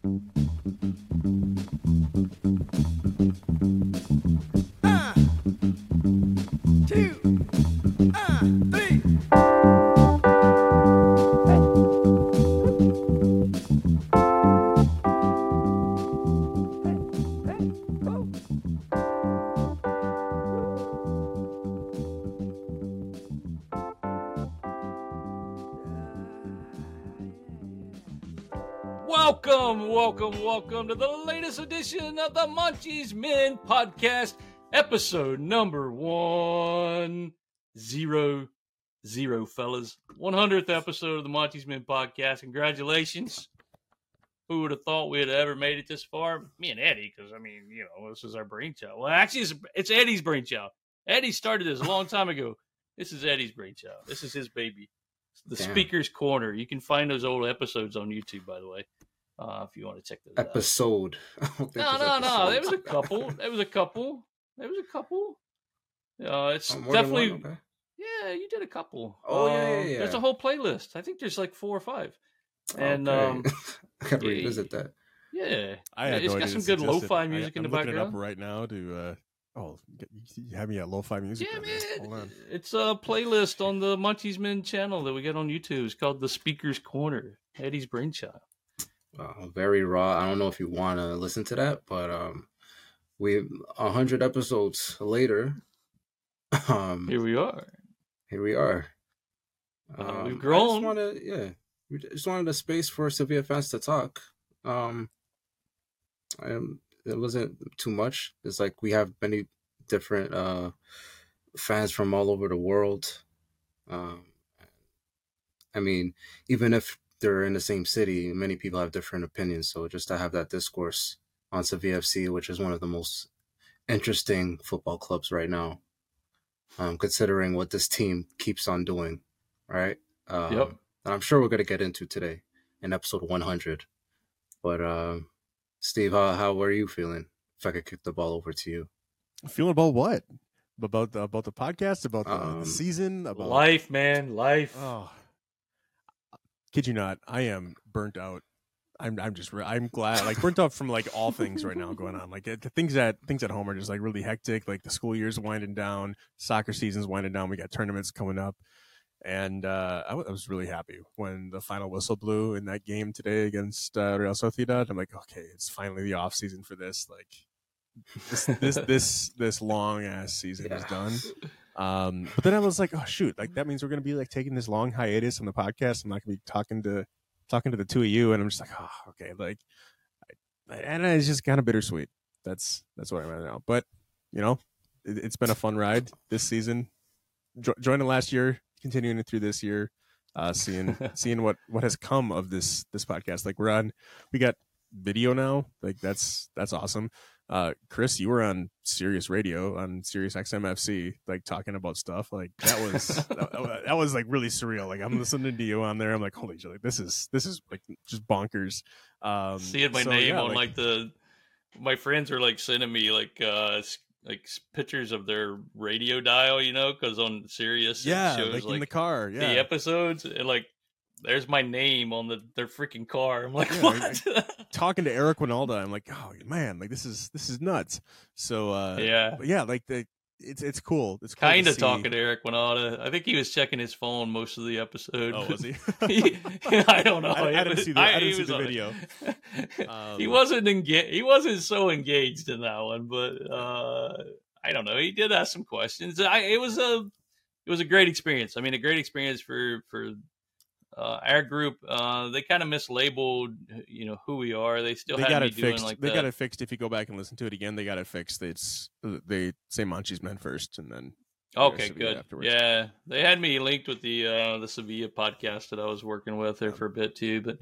Two, three. Welcome to the latest edition of the Munchies Men Podcast, episode number 100, fellas. 100th episode of the Munchies Men Podcast. Congratulations. Who would have thought we had ever made it this far? Me and Eddie, because, this is our brainchild. Well, actually, it's Eddie's brainchild. Eddie started this a long time ago. This is Eddie's brainchild. This is his baby. The Speaker's Corner. You can find those old episodes on YouTube, by the way. If you want to check those episode. out. No. There was a couple. It's definitely. Okay. Yeah, you did a couple. Oh, yeah. There's a whole playlist. I think there's like 4 or 5. And I gotta revisit that. Yeah, it's got some good lo-fi music in the background. I'm looking it up right now to. You have me at lo-fi music. Yeah, man. Hold on. It's a playlist on the Munchies Men channel that we get on YouTube. It's called The Speaker's Corner. Eddie's brainchild. Very raw. I don't know if you want to listen to that, but we 100 episodes later. Here we are. We've grown. We just wanted a space for Sevilla fans to talk. It wasn't too much. It's like we have many different fans from all over the world. Even if they're in the same city, many people have different opinions. So just to have that discourse on Sevilla FC, which is one of the most interesting football clubs right now, considering what this team keeps on doing, right? Yep. And I'm sure we're going to get into today in episode 100. But Steve, how are you feeling? If I could kick the ball over to you. Feeling about what? About the podcast? About the season? About life, man. Life. Oh. Kid you not, I am burnt out. I'm glad, like burnt out from like all things right now going on. Like things at home are just like really hectic. Like the school year's winding down, soccer season's winding down. We got tournaments coming up, and I was really happy when the final whistle blew in that game today against Real Sociedad. I'm like, okay, it's finally the off season for this. Like this long ass season is done. But then I was like, oh shoot, like that means we're gonna be like taking this long hiatus on the podcast. I'm not gonna be talking to the two of you, and I'm just like, oh, okay, like, and it's just kind of bittersweet. That's what I'm at now. But it's been a fun ride this season. Joining last year, continuing it through this year, seeing what has come of this podcast. Like we got video now. Like that's awesome. Chris, you were on Sirius Radio on Sirius XMFC, like talking about stuff like that was that was like really surreal. Like I'm listening to you on there. I'm like, holy shit, like this is like just bonkers. Seeing my name on my friends are like sending me like pictures of their radio dial, because on Sirius it shows like in the car, the episodes, and like there's my name on their freaking car. I'm like, what? Talking to Eric Winalda, I'm like, oh man, like this is nuts. So but yeah, like it's cool. It's cool kind of talking to Eric Winalda. I think he was checking his phone most of the episode. Oh, was he? I don't know. I didn't see the video. He wasn't engaged. He wasn't so engaged in that one, but I don't know. He did ask some questions. It was a great experience. I mean, a great experience for our group. They kind of mislabeled, who we are. They still had me doing like they got it fixed. If you go back and listen to it again, they got it fixed. They say Munchies Men first, and then okay, good. Afterwards. Yeah, they had me linked with the Sevilla podcast that I was working with there for a bit too. But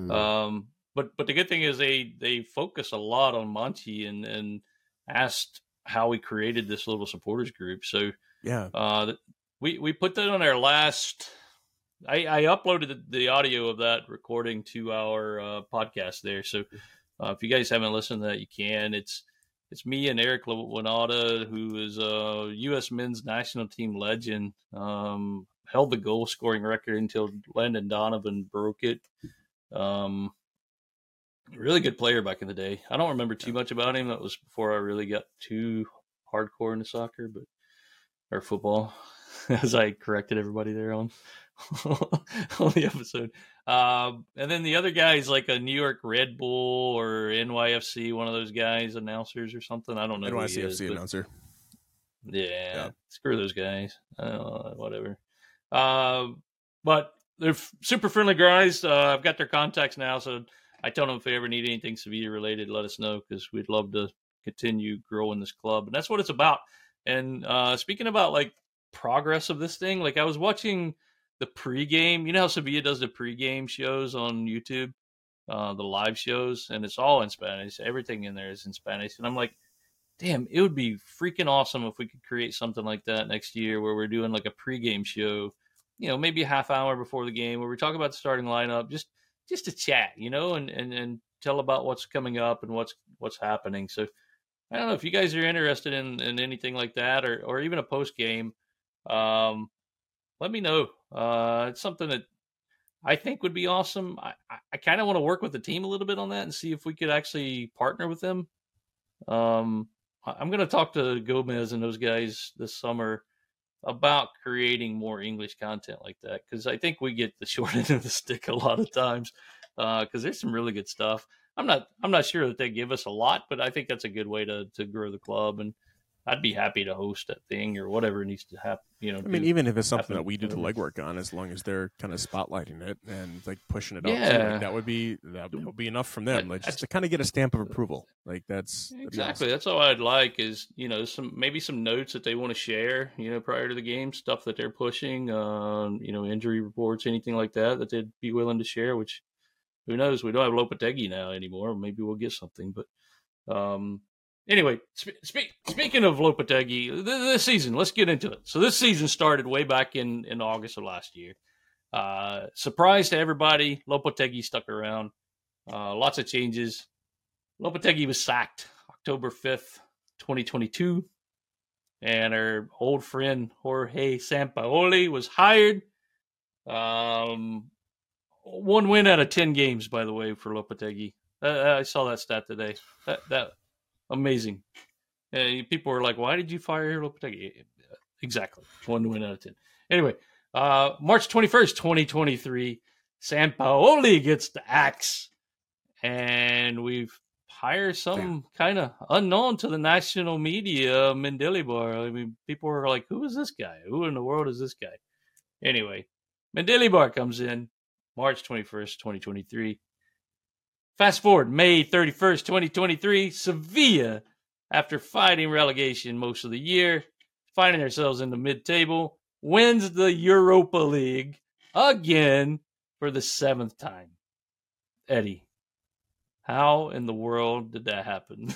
but the good thing is they focus a lot on Munchie and asked how we created this little supporters group. So yeah, we put that on our last. I uploaded the audio of that recording to our podcast there. So if you guys haven't listened to that, you can. It's me and Eric Winalda, who is a U.S. men's national team legend. Held the goal scoring record until Landon Donovan broke it. Really good player back in the day. I don't remember too much about him. That was before I really got too hardcore into soccer, or football, as I corrected everybody there on on the episode. And then the other guy is like a New York Red Bull or NYFC, one of those guys, announcers or something. I don't know who he is. NYCFC announcer. Yeah, screw those guys. Whatever. But they're super friendly guys. I've got their contacts now, so I tell them if they ever need anything Sevilla related, let us know, because we'd love to continue growing this club, and that's what it's about. And speaking about like progress of this thing, like I was watching the pregame. You know how Sevilla does the pregame shows on YouTube, the live shows, and it's all in Spanish. Everything in there is in Spanish, and I'm like, damn, it would be freaking awesome if we could create something like that next year, where we're doing like a pregame show, maybe a half hour before the game, where we talk about the starting lineup, just to chat, and tell about what's coming up and what's happening. So I don't know if you guys are interested in anything like that, or even a post game. Let me know. It's something that I think would be awesome. I kind of want to work with the team a little bit on that and see if we could actually partner with them. I'm going to talk to Gomez and those guys this summer about creating more English content like that, because I think we get the short end of the stick a lot of times, because there's some really good stuff. I'm not sure that they give us a lot, but I think that's a good way to grow the club, and I'd be happy to host that thing or whatever needs to happen. I mean, even if it's something that we do the legwork on, as long as they're kind of spotlighting it and like pushing it out, too, that would be enough from them, like just to kind of get a stamp of approval. Like that's exactly that's all I'd like is maybe some notes that they want to share, prior to the game, stuff that they're pushing, injury reports, anything like that they'd be willing to share. Which who knows? We don't have Lopetegui now anymore. Maybe we'll get something, but. Anyway, speaking of Lopetegui, this season, let's get into it. So this season started way back in August of last year. Surprise to everybody, Lopetegui stuck around. Lots of changes. Lopetegui was sacked October 5th, 2022. And our old friend Jorge Sampaoli was hired. 1 win out of 10 games, by the way, for Lopetegui. I saw that stat today. That amazing. People were like, why did you fire Lopetegui? Exactly. 1 win out of 10. Anyway, March 21st, 2023, Sampaoli gets the axe. And we've hired some kind of unknown to the national media, Mendilibar. I mean, people were like, who is this guy? Who in the world is this guy? Anyway, Mendilibar comes in March 21st, 2023. Fast forward, May 31st, 2023, Sevilla, after fighting relegation most of the year, finding themselves in the mid-table, wins the Europa League again for the 7th time. Eddie, how in the world did that happen?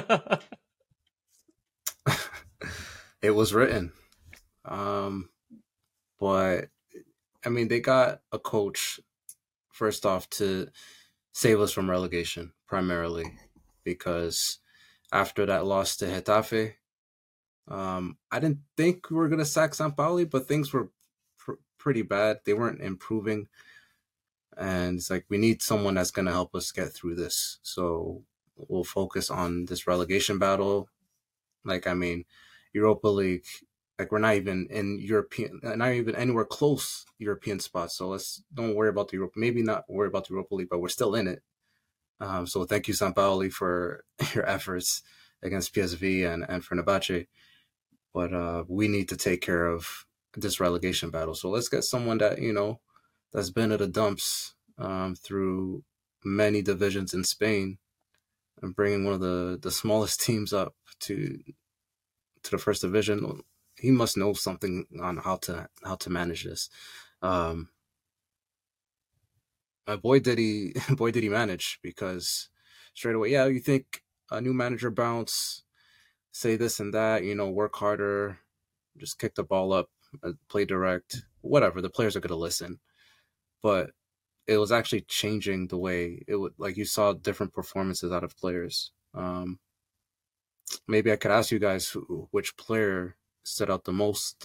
It was written. But, I mean, they got a coach, first off, to save us from relegation, primarily, because after that loss to Getafe, I didn't think we were going to sack Sampaoli, but things were pretty bad. They weren't improving. And it's like, we need someone that's going to help us get through this. So we'll focus on this relegation battle. Like, I mean, Europa League, like we're not even in not even anywhere close European spots. So don't worry about the Europa. Maybe not worry about the Europa League, but we're still in it. So thank you, Sampaoli, for your efforts against PSV and Fenerbahce. But we need to take care of this relegation battle. So let's get someone that, that's been at the dumps through many divisions in Spain, and bringing one of the smallest teams up to the first division. He must know something on how to manage this. Boy, did he manage, because straight away, you think a new manager bounce, say this and that, work harder, just kick the ball up, play direct, whatever. The players are going to listen. But it was actually changing the way it would, like you saw different performances out of players. Maybe I could ask you guys which player stood out the most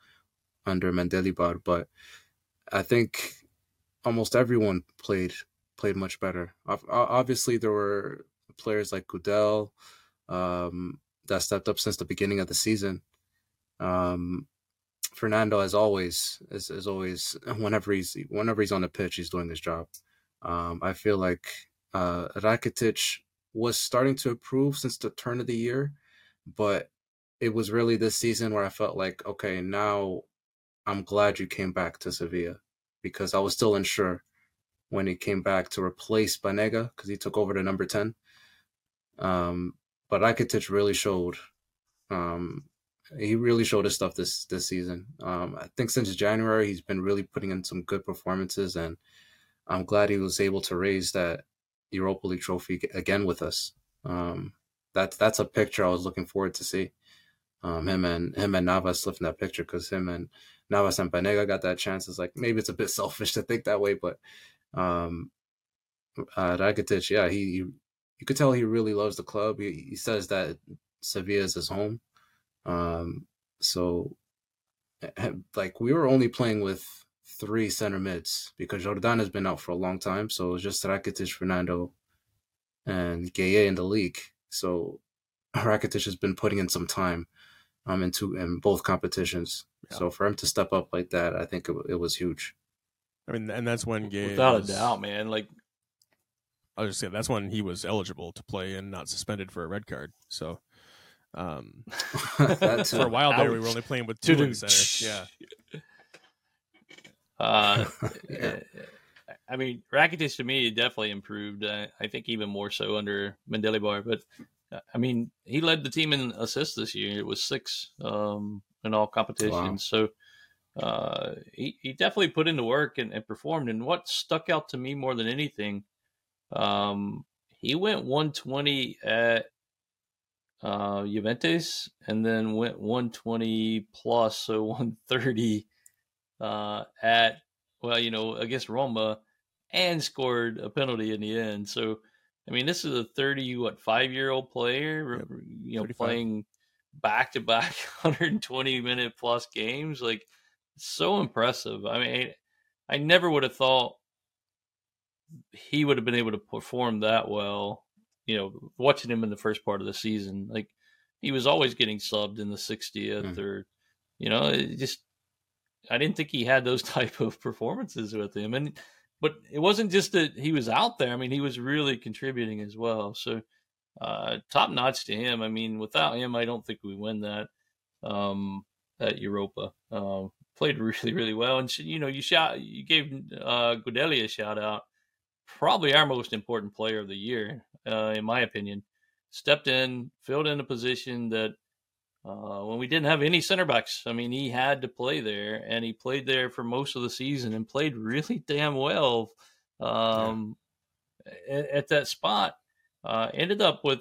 under Mendilibar, but I think almost everyone played played much better. Obviously, there were players like Goodell that stepped up since the beginning of the season. Fernando, as always, is always whenever he's on the pitch, he's doing his job. I feel like Rakitic was starting to improve since the turn of the year, but it was really this season where I felt like, okay, now I'm glad you came back to Sevilla, because I was still unsure when he came back to replace Banega because he took over the number 10. But Rakitic really showed. He really showed his stuff this season. I think since January he's been really putting in some good performances, and I'm glad he was able to raise that Europa League trophy again with us. That's a picture I was looking forward to see. Him and Navas lifting that picture, because him and Navas and Banega got that chance. It's like, maybe it's a bit selfish to think that way, but Rakitic, yeah, you could tell he really loves the club. He says that Sevilla is his home. So like, we were only playing with 3 center mids because Jordan has been out for a long time. So it was just Rakitic, Fernando, and Gueye in the league. So Rakitic has been putting in some time in both competitions. Yeah. So for him to step up like that, I think it was huge. I mean, and that's when Gueye, without a doubt, man. Like, I was just saying, that's when he was eligible to play and not suspended for a red card. So for a while there, we were only playing with 2 in center. Yeah. I mean, Rakitic to me definitely improved. I think even more so under Mendilibar. But I mean, he led the team in assists this year. It was 6 in all competitions. Wow. So he definitely put in the work and performed. And what stuck out to me more than anything, he went 120 at Juventus, and then went 120 plus, so 130 at, well, against Roma, and scored a penalty in the end. So, I mean, this is a 5-year-old player, yep, playing back-to-back 120-minute plus games. Like, so impressive. I mean, I never would have thought he would have been able to perform that well, watching him in the first part of the season. Like, he was always getting subbed in the 60th or, I didn't think he had those type of performances with him. But it wasn't just that he was out there. I mean, he was really contributing as well. So top notch to him. I mean, without him, I don't think we win that at Europa. Played really, really well. And, you gave Gudeli a shout out. Probably our most important player of the year, in my opinion. Stepped in, filled in a position that when we didn't have any center backs, I mean, he had to play there, and he played there for most of the season and played really damn well at that spot. Ended up with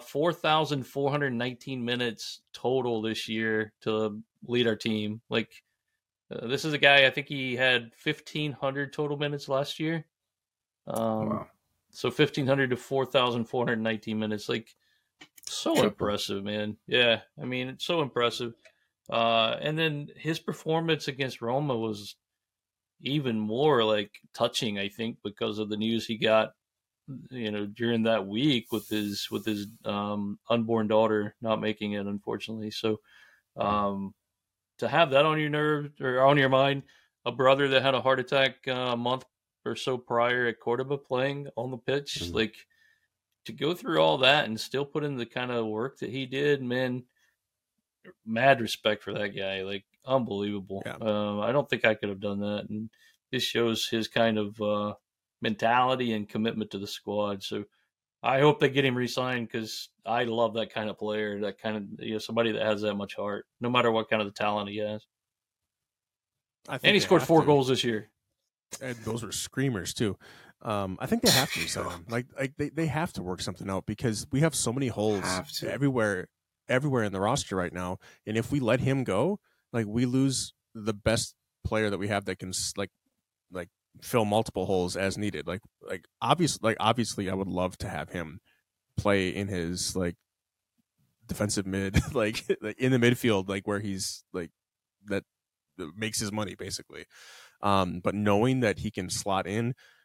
4,419 minutes total this year to lead our team. Like, this is a guy, I think he had 1,500 total minutes last year. Wow. So 1,500 to 4,419 minutes, like, so impressive, man. Yeah, I mean, it's so impressive. And then his performance against Roma was even more, like, touching, I think, because of the news he got, during that week with his unborn daughter not making it, unfortunately. So to have that on your nerve or on your mind, a brother that had a heart attack a month or so prior at Cordoba playing on the pitch, like, to go through all that and still put in the kind of work that he did, man, mad respect for that guy. Like, unbelievable. Yeah. I don't think I could have done that. And this shows his kind of mentality and commitment to the squad. So I hope they get him re-signed, because I love that kind of player, that kind of, somebody that has that much heart, no matter what kind of the talent he has. And he scored 4 goals this year. And those were screamers too. I think they have to resign him. Like they have to work something out, because we have so many holes everywhere in the roster right now. And if we let him go, like, we lose the best player that we have that can like fill multiple holes as needed. Like obviously, I would love to have him play in his, like, defensive mid, like in the midfield, like, where he's like that makes his money basically. But knowing that he can slot in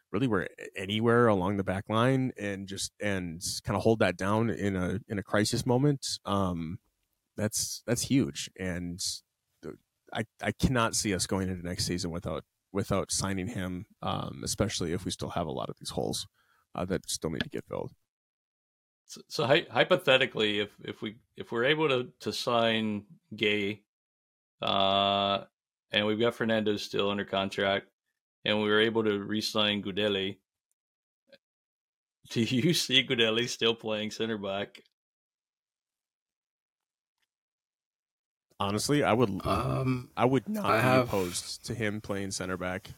really where anywhere along the back line and kind of hold that down in a crisis moment. That's huge, and I cannot see us going into next season without signing him, especially if we still have a lot of these holes that still need to get filled. So hypothetically, if we're able to sign Gay, and we've got Fernandez still under contract, and we were able to re-sign Gudeli, do you see Gudeli still playing center back? Honestly, I would not be opposed to him playing center back.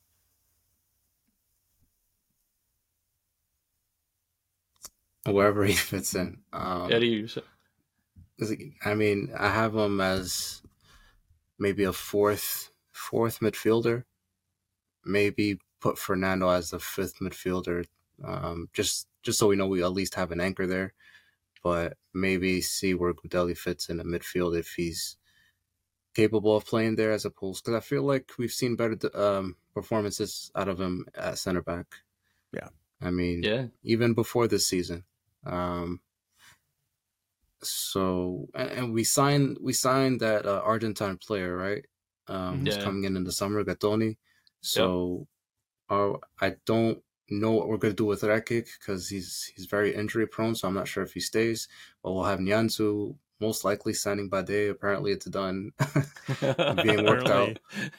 Wherever he fits in. Eddie, I mean, I have him as maybe a fourth midfielder. Maybe put Fernando as the fifth midfielder, just so we know we at least have an anchor there. But maybe see where Gudeli fits in the midfield if he's capable of playing there, as opposed, because I feel like we've seen better performances out of him at center back. Yeah, I mean, even before this season. So and we signed that Argentine player, right? Who's coming in the summer, Gattoni. So I don't know what we're going to do with Rakic because he's very injury prone, so I'm not sure if he stays. But we'll have Nyanzu most likely signing Bade. Apparently it's done, being worked out.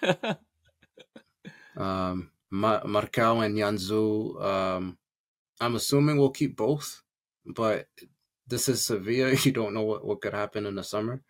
Marcao and Nyanzu, I'm assuming we'll keep both, but this is Sevilla. You don't know what could happen in the summer.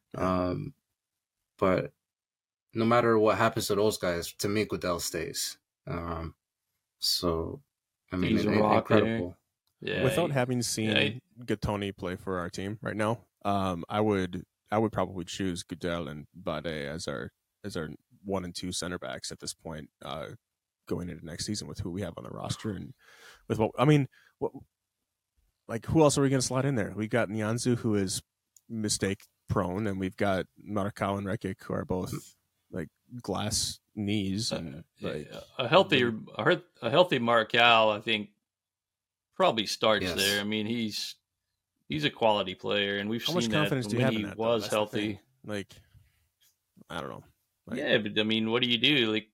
But no matter what happens to those guys, to me, Gudel stays. So, I mean, incredible. Yeah, without having seen Gattoni play for our team right now, I would probably choose Gudel and Bade as our 1 and 2 center backs at this point, going into next season with who we have on the roster and with who else are we going to slot in there? We got Nyanzu, who is mistake prone, and we've got Marcao and Rekic, who are both like glass knees, and a healthy Marcao, I think, probably starts there. I mean, he's a quality player, and we've seen that when he was healthy. Like, I don't know. But I mean, what do you do? Like,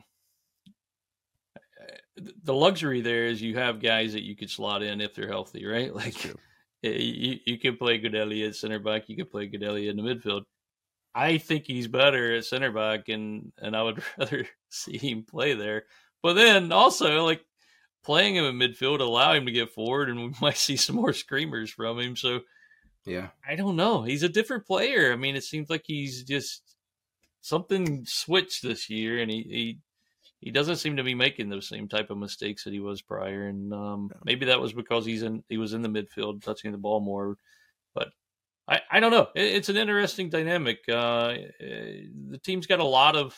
the luxury there is you have guys that you could slot in if they're healthy, right? Like, you can play Gudeli at center back, you can play Gudeli in the midfield. I think he's better at center back, and I would rather see him play there. But then also, like, playing him in midfield allow him to get forward, and we might see some more screamers from him. So, I don't know. He's a different player. I mean, it seems like he's just something switched this year, and he doesn't seem to be making those same type of mistakes that he was prior. And maybe that was because he was in the midfield, touching the ball more. But I don't know. It's an interesting dynamic. The team's got a lot of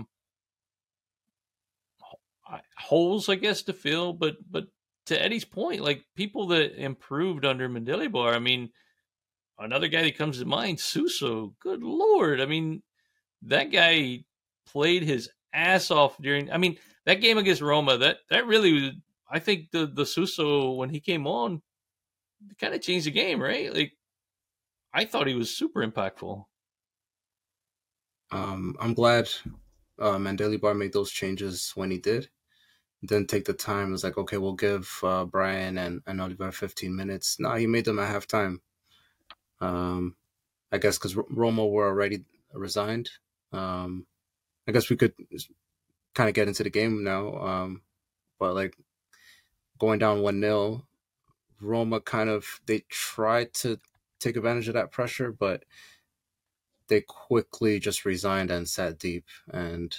holes, I guess, to fill. But to Eddie's point, like, people that improved under Mendilibar, I mean, another guy that comes to mind, Suso. Good Lord. I mean, that guy played his ass off during. I mean, that game against Roma, that really was. I think the Suso, when he came on, kind of changed the game, right? Like, I thought he was super impactful. I'm glad Mendilibar made those changes when he did. Didn't take the time. It was like, okay, we'll give Brian and Oliver 15 minutes. No, he made them at halftime. I guess because Roma were already resigned. I guess we could kind of get into the game now. But like, going down 1-0, Roma they tried to take advantage of that pressure, but they quickly just resigned and sat deep, and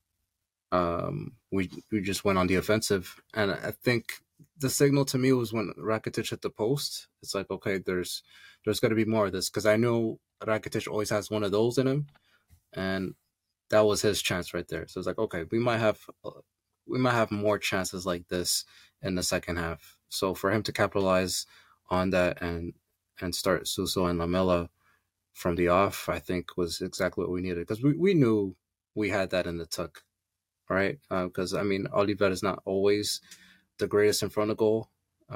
we just went on the offensive. And I think the signal to me was when Rakitic hit the post. It's like, okay, there's got to be more of this, because I know Rakitic always has one of those in him, and that was his chance right there. So it's like, okay, we might have more chances like this in the second half. So for him to capitalize on that and start Suso and Lamela from the off, I think was exactly what we needed, because we knew we had that in the tuck. right? Because I mean, Oliver is not always the greatest in front of goal,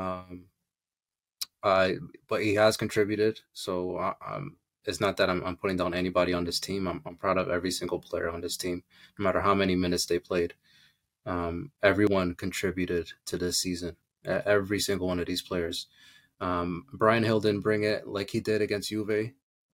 but he has contributed. So it's not that I'm putting down anybody on this team. I'm proud of every single player on this team, no matter how many minutes they played. Everyone contributed to this season. Every single one of these players. Brian Hill didn't bring it like he did against Juve.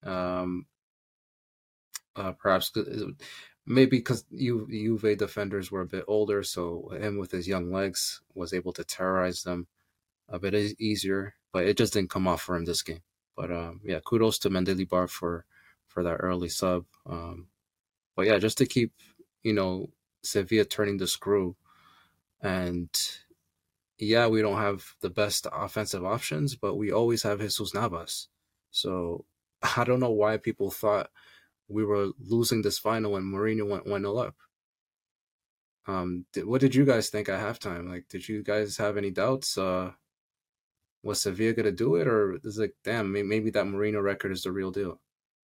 Perhaps maybe because Juve defenders were a bit older, so him with his young legs was able to terrorize them a bit easier. But it just didn't come off for him this game. But yeah, kudos to Mendilibar for that early sub. But yeah, just to keep Sevilla turning the screw, and yeah, we don't have the best offensive options, but we always have Jesus Navas. So I don't know why people thought we were losing this final when Mourinho went 1-0 up. What did you guys think at halftime? Like, did you guys have any doubts? Was Sevilla going to do it? Or is it like, damn, maybe that Mourinho record is the real deal?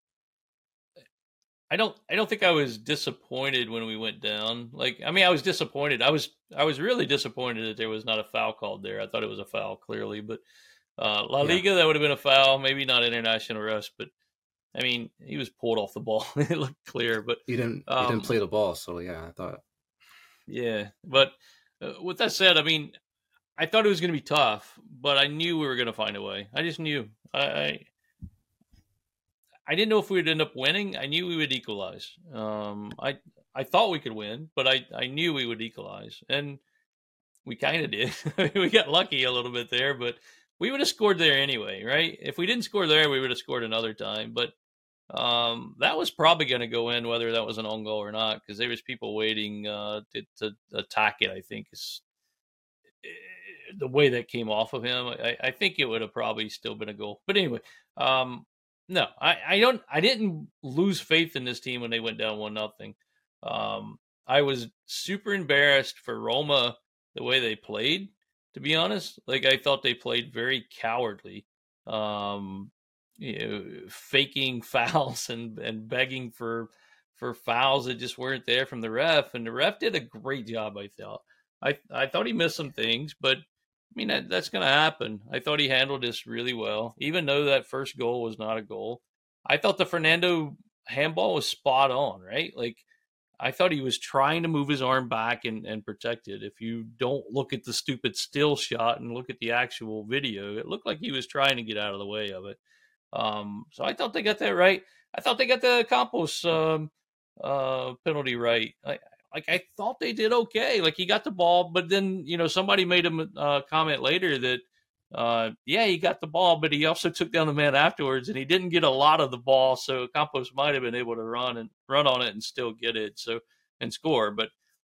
I don't think I was disappointed when we went down. Like, I mean, I was disappointed. I was really disappointed that there was not a foul called there. I thought it was a foul, clearly. But La Liga, that would have been a foul. Maybe not international rust, but I mean, he was pulled off the ball. It looked clear, but he didn't play the ball. So yeah, I thought. Yeah, but with that said, I mean, I thought it was going to be tough, but I knew we were going to find a way. I just knew. I didn't know if we would end up winning. I knew we would equalize. I thought we could win, but I knew we would equalize, and we kind of did. We got lucky a little bit there, but we would have scored there anyway, right? If we didn't score there, we would have scored another time. But that was probably going to go in, whether that was an own goal or not, because there was people waiting to attack it. I think is the way that came off of him. I think it would have probably still been a goal. But anyway, no, I didn't lose faith in this team when they went down 1-0. I was super embarrassed for Roma the way they played, to be honest. Like, I thought they played very cowardly, faking fouls and begging for fouls that just weren't there from the ref. And the ref did a great job, I thought. I thought he missed some things, but I mean, that's going to happen. I thought he handled this really well, even though that first goal was not a goal. I thought the Fernando handball was spot on, right? Like, I thought he was trying to move his arm back and protect it. If you don't look at the stupid still shot and look at the actual video, it looked like he was trying to get out of the way of it. So I thought they got that right. I thought they got the Campos penalty right. I thought they did okay. Like, he got the ball, but then, somebody made a comment later that, he got the ball, but he also took down the man afterwards, and he didn't get a lot of the ball. So Campos might have been able to run on it and still get it and score. But,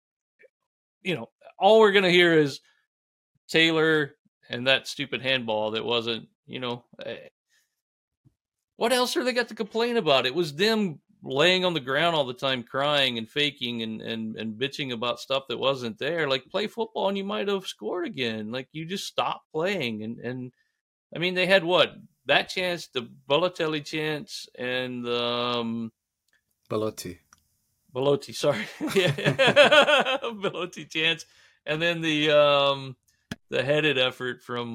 all we're going to hear is Taylor and that stupid handball that wasn't, what else are they got to complain about? It was them laying on the ground all the time, crying and faking and bitching about stuff that wasn't there. Like, play football and you might have scored again. Like, you just stop playing. And I mean, they had that chance, the Balotelli chance, and Belotti, sorry. Yeah. Belotti chance. And then the headed effort from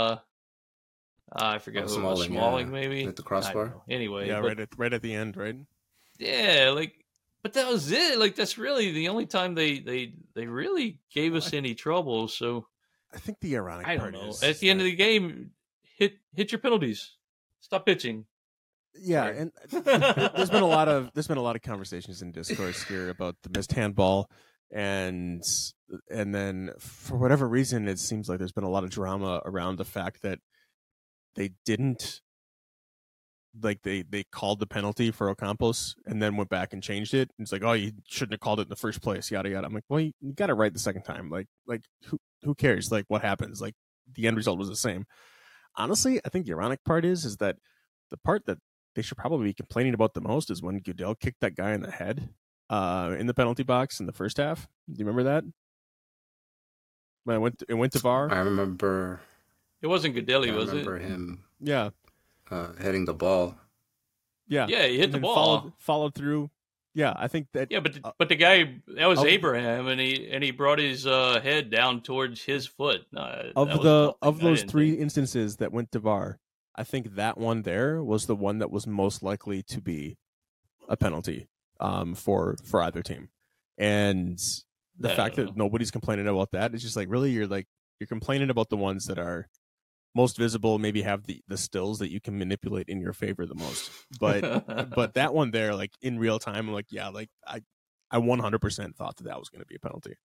I forget who it was. Smalling, maybe at the crossbar. Anyway, yeah, right at the end, right? Yeah, but that was it. Like, that's really the only time they really gave us any trouble. So I think the ironic part is at the end of the game, hit your penalties, stop pitching. Yeah, and there's been a lot of conversations in discourse here about the missed handball, and then for whatever reason, it seems like there's been a lot of drama around the fact that they didn't. Like, they called the penalty for Ocampos and then went back and changed it. And it's like, oh, you shouldn't have called it in the first place, yada yada. I'm like, well, you got it right the second time. Like who cares? Like, what happens? Like, the end result was the same. Honestly, I think the ironic part is that the part that they should probably be complaining about the most is when Goodell kicked that guy in the head in the penalty box in the first half. Do you remember that? When it went to VAR. I remember. It wasn't Goodell, was it? I remember him. Yeah. Hitting the ball. Yeah, he hit the ball. Followed through, Yeah, I think that. Yeah, but the guy, that was of- Abraham, and he brought his head down towards his foot. That was of nothing. I those didn't 3 think. instances that went to VAR, I think that one there was the one that was most likely to be a penalty for either team. And the fact that nobody's complaining about that is just like, really, you're complaining about the ones that are most visible, maybe have the stills that you can manipulate in your favor the most. But that one there, like in real time, I'm like, yeah, like I 100% thought that was going to be a penalty.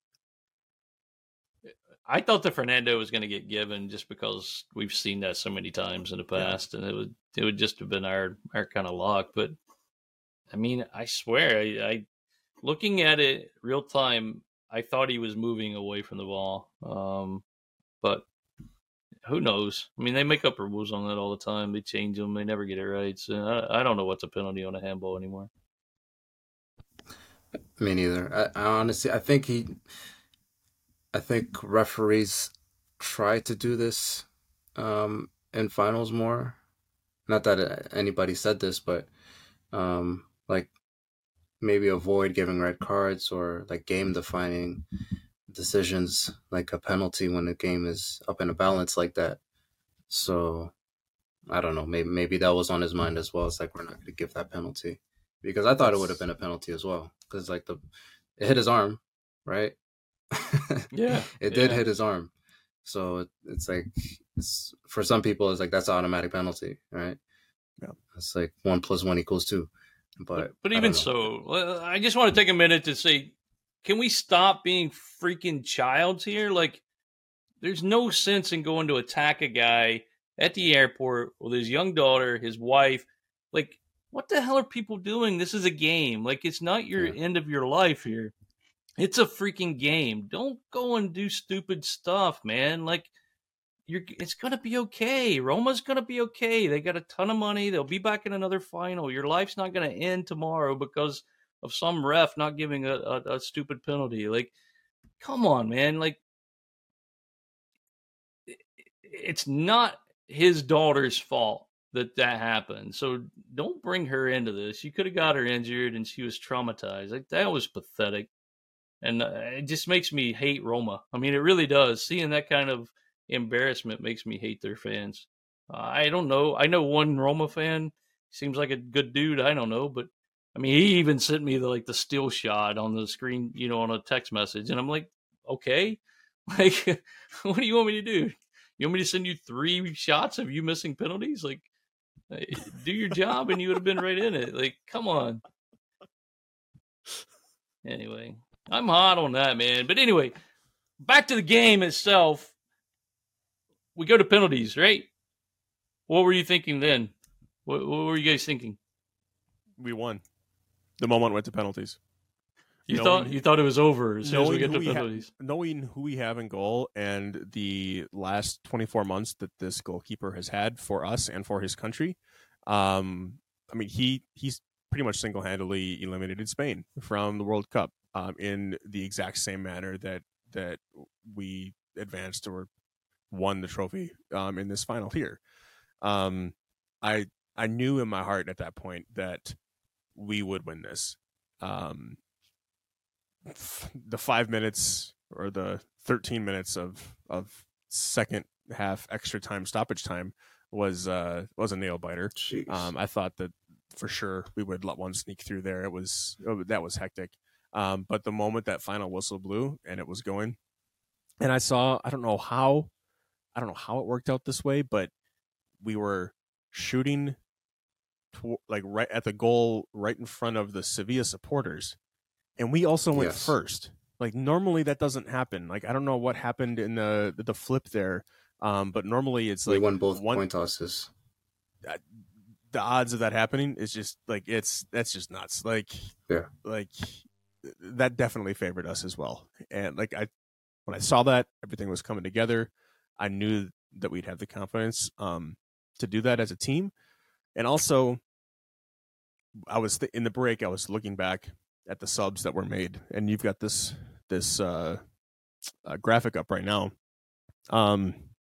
I thought the Fernando was going to get given just because we've seen that so many times in the past, and it would just have been our kind of luck. But I mean, I swear, I looking at it real time, I thought he was moving away from the ball. But who knows? I mean, they make up rules on that all the time. They change them. They never get it right. So I don't know what's a penalty on a handball anymore. Me neither. I honestly, I think referees try to do this in finals more. Not that anybody said this, but like maybe avoid giving red cards or like game defining decisions like a penalty when the game is up in a balance like that. So I don't know. Maybe that was on his mind as well. It's like, we're not going to give that penalty, because I thought it would have been a penalty as well, because like it hit his arm, right? Yeah, it did hit his arm. So it's like, for some people it's like that's an automatic penalty, right? Yeah, it's like 1 + 1 = 2. But even so, I just want to take a minute to say, can we stop being freaking childs here? Like, there's no sense in going to attack a guy at the airport with his young daughter, his wife. Like, what the hell are people doing? This is a game. Like, it's not your end of your life here. It's a freaking game. Don't go and do stupid stuff, man. Like, it's going to be okay. Roma's going to be okay. They got a ton of money. They'll be back in another final. Your life's not going to end tomorrow because of some ref not giving a stupid penalty. Like, come on, man. Like, it's not his daughter's fault that happened. So don't bring her into this. You could have got her injured and she was traumatized. Like, that was pathetic. And it just makes me hate Roma. I mean, it really does. Seeing that kind of embarrassment makes me hate their fans. I don't know. I know one Roma fan. Seems like a good dude. I don't know. But, I mean, he even sent me the still shot on the screen, on a text message. And I'm like, okay. Like, what do you want me to do? You want me to send you 3 shots of you missing penalties? Like, do your job and you would have been right in it. Like, come on. Anyway, I'm hot on that, man. But anyway, back to the game itself. We go to penalties, right? What were you thinking then? What were you guys thinking? We won. The moment went to penalties. You thought it was over as soon as we get to penalties. Knowing who we have in goal and the last 24 months that this goalkeeper has had for us and for his country, I mean, he's pretty much single-handedly eliminated Spain from the World Cup in the exact same manner that we advanced or won the trophy in this final here. I knew in my heart at that point that we would win this. The 5 minutes or the 13 minutes of second half extra time stoppage time was a nail biter. I thought that for sure we would let one sneak through there. That was hectic. But the moment that final whistle blew and it was going, and I don't know how it worked out this way, but we were shooting like right at the goal, right in front of the Sevilla supporters. And we also went first. Like, normally that doesn't happen. Like, I don't know what happened in the flip there, but normally it's like we won both point tosses. The odds of that happening is just like that's just nuts. Like, like that definitely favored us as well. And like when I saw that everything was coming together, I knew that we'd have the confidence to do that as a team. And also, I was in the break. I was looking back at the subs that were made, and you've got this graphic up right now.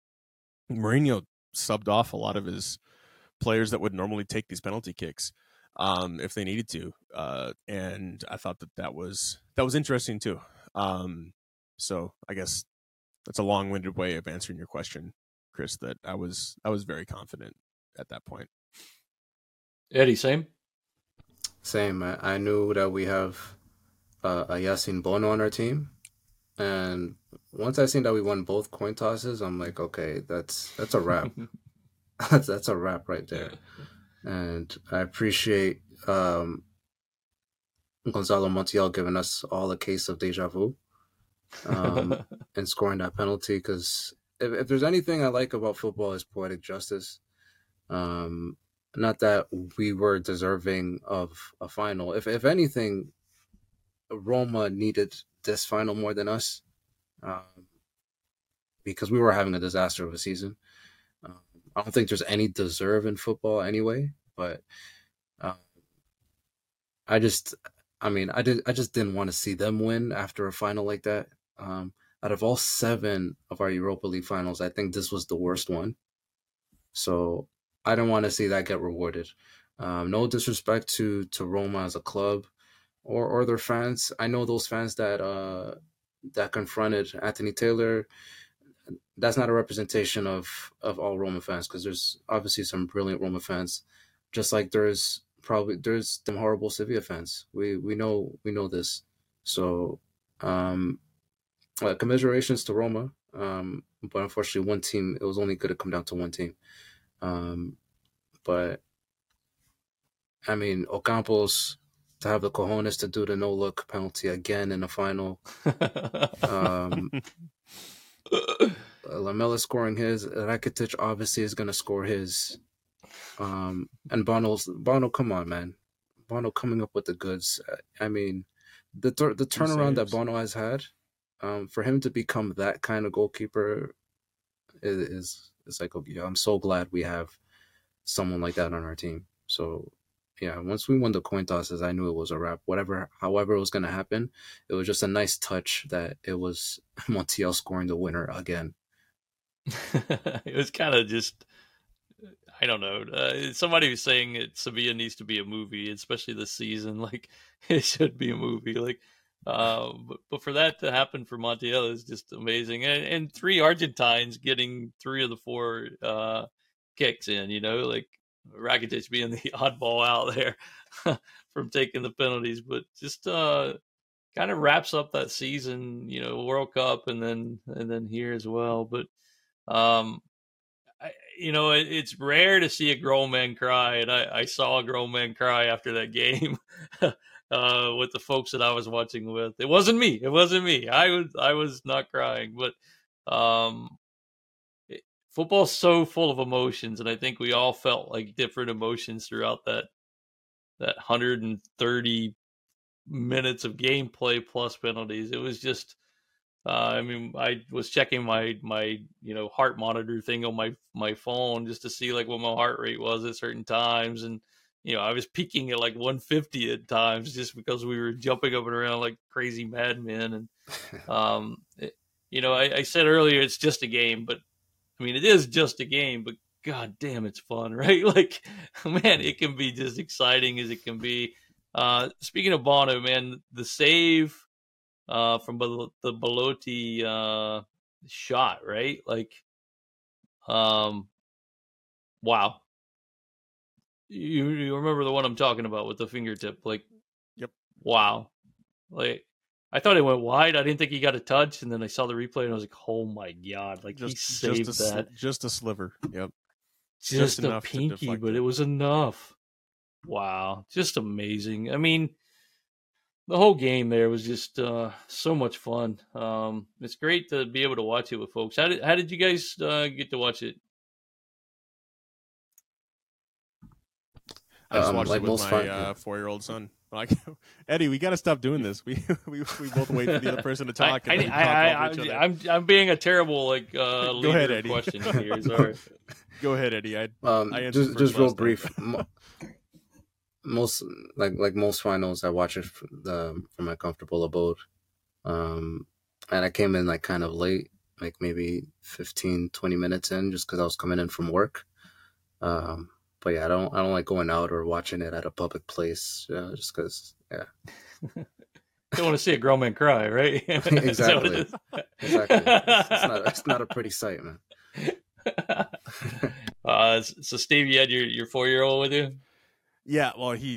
Mourinho subbed off a lot of his players that would normally take these penalty kicks. if they needed to. And I thought that was interesting too. So I guess that's a long-winded way of answering your question, Chris, that I was very confident at that point. Eddie, same? Same. I knew that we have a Yasin Bono on our team. And once I seen that we won both coin tosses, I'm like, okay, that's a wrap. that's a wrap right there. And I appreciate Gonzalo Montiel giving us all a case of deja vu and scoring that penalty. Because if there's anything I like about football, is poetic justice. Not that we were deserving of a final. If anything, Roma needed this final more than us, because we were having a disaster of a season. I don't think there's any deserve in football anyway, but I just didn't want to see them win after a final like that. Out of all 7 of our Europa League finals, I think this was the worst one. So I don't want to see that get rewarded. No disrespect to Roma as a club or their fans. I know those fans that confronted Anthony Taylor. That's not a representation of all Roma fans, because there's obviously some brilliant Roma fans, just like there's some horrible Sevilla fans. We know this. So commiserations to Roma. But unfortunately, one team, it was only going to come down to one team. But I mean, Ocampos to have the cojones to do the no-look penalty again in the final. Lamela scoring his. Rakitic obviously is going to score his. And Bono, come on, man. Bono coming up with the goods. I mean, the turnaround that Bono has had, for him to become that kind of goalkeeper is like, okay, I'm so glad we have someone like that on our team. So yeah, once we won the coin tosses, I knew it was a wrap. However it was going to happen, it was just a nice touch that it was Montiel scoring the winner again. It was kind of just, I don't know. Somebody was saying Sevilla needs to be a movie, especially this season. Like, it should be a movie. Like, but for that to happen for Montiel is just amazing. And 3 Argentines getting 3 of the 4 kicks in, like Rakitic being the oddball out there from taking the penalties, but just kind of wraps up that season, World Cup and then here as well. But it's rare to see a grown man cry, and I saw a grown man cry after that game with the folks that I was watching with. It wasn't me. I was not crying, but football's so full of emotions, and I think we all felt like different emotions throughout that 130 minutes of gameplay plus penalties. It was just, I was checking my heart monitor thing on my phone just to see like what my heart rate was at certain times, and I was peaking at like 150 at times just because we were jumping up and around like crazy madmen. And I said earlier it's just a game, but it is just a game, but god damn, it's fun, right? Like, man, it can be just exciting as it can be. Speaking of Bono, man, the save from the Belotti shot, right? Like, wow. You remember the one I'm talking about with the fingertip? Like, yep. Wow. Like, I thought it went wide. I didn't think he got a touch, and then I saw the replay, and I was like, "Oh my god!" Like, he saved that. Just a sliver. Yep. Just a pinky, but it was enough. Wow, just amazing. The whole game there was just so much fun. It's great to be able to watch it with folks. How did you guys get to watch it? I just watched it with my 4-year-old son. Like, Eddie, we got to stop doing this. We both wait for the other person to talk. I'm being a terrible Go ahead, Eddie. Question here. Sorry. Go ahead, Eddie. I just real brief. Most finals, I watch it from my comfortable abode, and I came in like kind of late, like maybe 15-20 minutes in, just because I was coming in from work. But But yeah, I don't like going out or watching it at a public place, just because. Yeah, Don't want to see a grown man cry, right? exactly. Exactly. It's not a pretty sight, man. So Steve, you had your 4-year-old with you? Yeah, well, he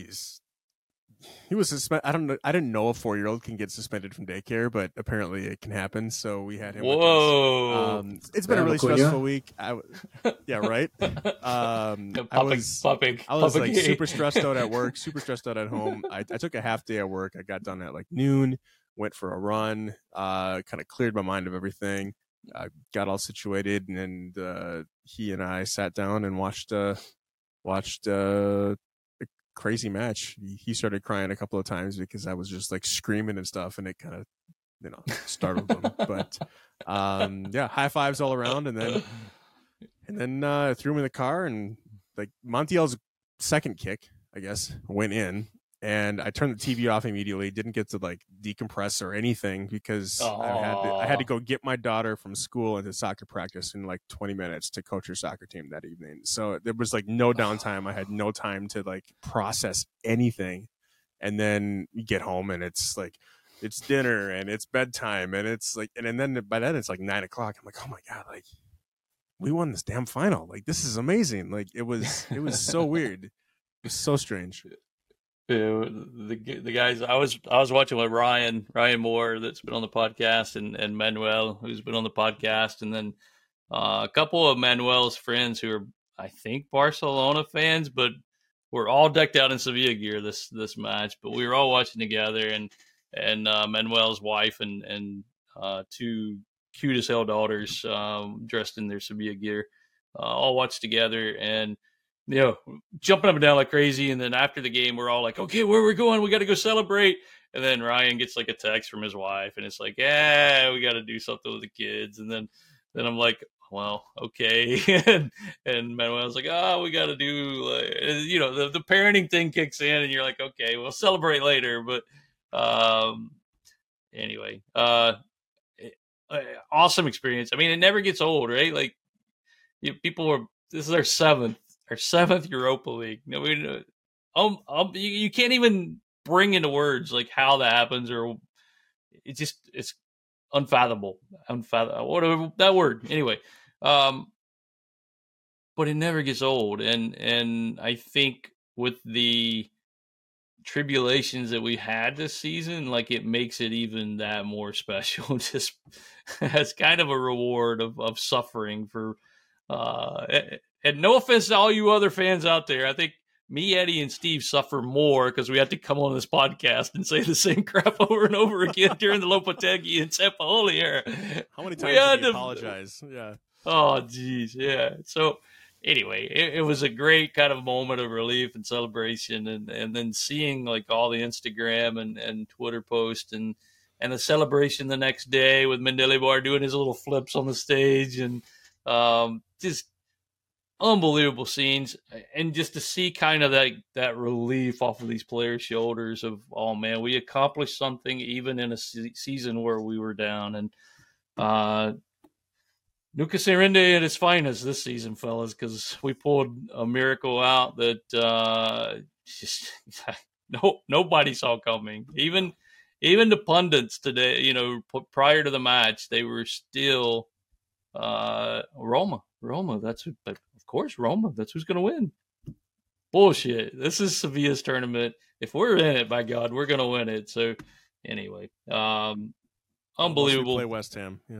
was suspended. I didn't know a 4-year-old can get suspended from daycare, but apparently it can happen. So we had him. Whoa! With us. It's been a really stressful week. Yeah, right. I was like super stressed out at work, super stressed out at home. I took a half day at work. I got done at like noon. Went for a run. Kind of cleared my mind of everything. Got all situated, and he and I sat down and watched a crazy match. He started crying a couple of times because I was just like screaming and stuff, and it kind of startled him. But yeah, high fives all around, and then threw him in the car, and like Montiel's second kick, I guess, went in. And I turned the TV off immediately. Didn't get to like decompress or anything because I had to go get my daughter from school into soccer practice in like 20 minutes to coach her soccer team that evening. So there was like no downtime. I had no time to like process anything. And then you get home and it's like it's dinner and it's bedtime and it's like and then by then it's like 9 o'clock. I'm like, oh my God, like we won this damn final. Like this is amazing. Like it was so weird. It was so strange. The guys I was watching with Ryan Moore, that's been on the podcast, and Manuel, who's been on the podcast, and then a couple of Manuel's friends who are, I think, Barcelona fans, but we're all decked out in Sevilla gear this match. But we were all watching together, and Manuel's wife and two cute as hell daughters dressed in their Sevilla gear all watched together, and jumping up and down like crazy. And then after the game, we're all like, okay, where are we going? We got to go celebrate. And then Ryan gets like a text from his wife, and it's like, yeah, we got to do something with the kids. And then I'm like, well, okay. and Manuel's like, oh, we got to do, the parenting thing kicks in, and you're like, okay, we'll celebrate later. But anyway, awesome experience. I mean, it never gets old, right? Like this is our seventh Europa League. You can't even bring into words like how that happens, or it's unfathomable. Whatever that word. Anyway, but it never gets old, and I think with the tribulations that we had this season, like it makes it even that more special. Just as kind of a reward of suffering for. And no offense to all you other fans out there, I think me, Eddie, and Steve suffer more because we have to come on this podcast and say the same crap over and over again during the Lopetegui and Sampaoli era. How many times did you apologize? Yeah. Oh, geez, yeah. So anyway, it was a great kind of moment of relief and celebration, and then seeing like all the Instagram and Twitter posts and the celebration the next day with Mendelebar doing his little flips on the stage, and just unbelievable scenes, and just to see kind of that relief off of these players' shoulders of, oh man, we accomplished something even in a season where we were down. And Lucas Irende at his finest this season, fellas, because we pulled a miracle out that just nobody saw coming. Even the pundits today, prior to the match, they were still Roma. That's who, but of course Roma. That's who's going to win. Bullshit. This is Sevilla's tournament. If we're in it, by God, we're going to win it. So anyway, unbelievable. Play West Ham. Yeah.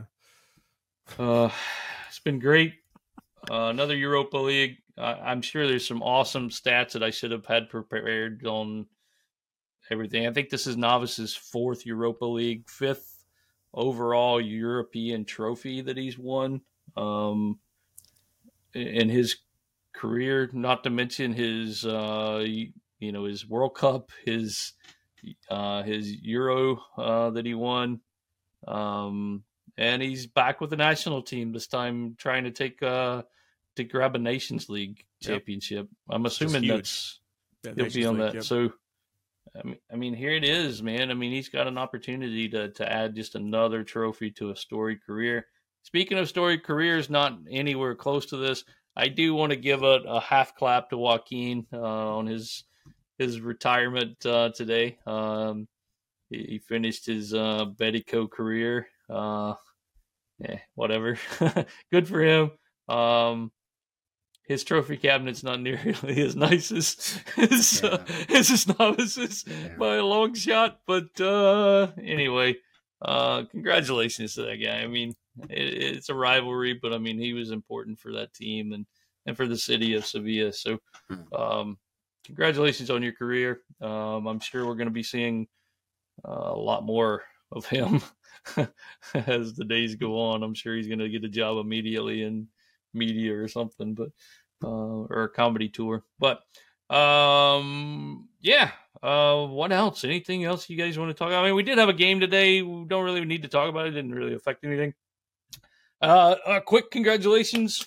It's been great. Another Europa League. I'm sure there's some awesome stats that I should have had prepared on everything. I think this is Navas's 4th Europa League, 5th overall European trophy that he's won in his career, not to mention his his World Cup, his Euro that he won, and he's back with the national team this time, trying to take to grab a Nations League championship. Yep. I'm assuming he'll be on that. Yep. So I mean, here it is, man. I mean, he's got an opportunity to add just another trophy to a storied career. Speaking of storied careers, not anywhere close to this, I do want to give a half clap to Joaquin on his retirement today. He finished his Betico career. Whatever. Good for him. His trophy cabinet's not nearly as nice as his novices by a long shot. But anyway, congratulations to that guy. I mean, it's a rivalry, but I mean, he was important for that team and for the city of Sevilla. So congratulations on your career. I'm sure we're going to be seeing a lot more of him as the days go on. I'm sure he's going to get a job immediately in media or something, but or a comedy tour. But what else? Anything else you guys want to talk about? I mean, we did have a game today. We don't really need to talk about it. It didn't really affect anything. Quick congratulations.